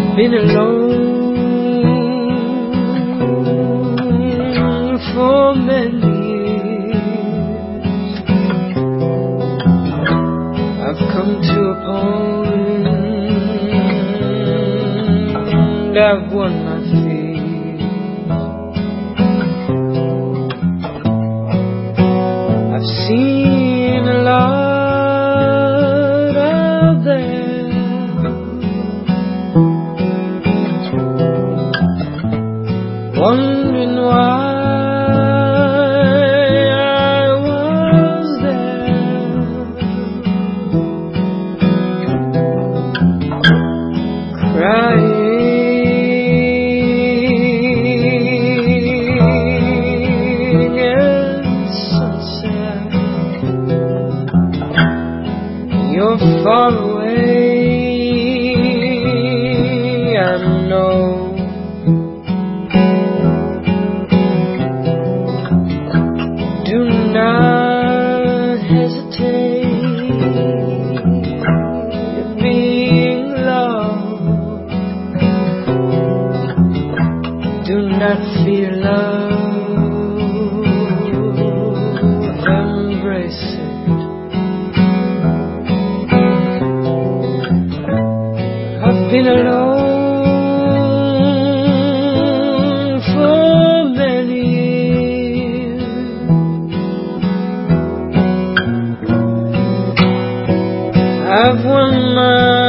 been alone for many years. I've come to a point, I've won my fears. I've seen a lot out there, wondering why I was there, crying at sunset. You're far away, I know. Do not hesitate at being loved. Do not fear love, embrace it. I've been alone for many years. I've won my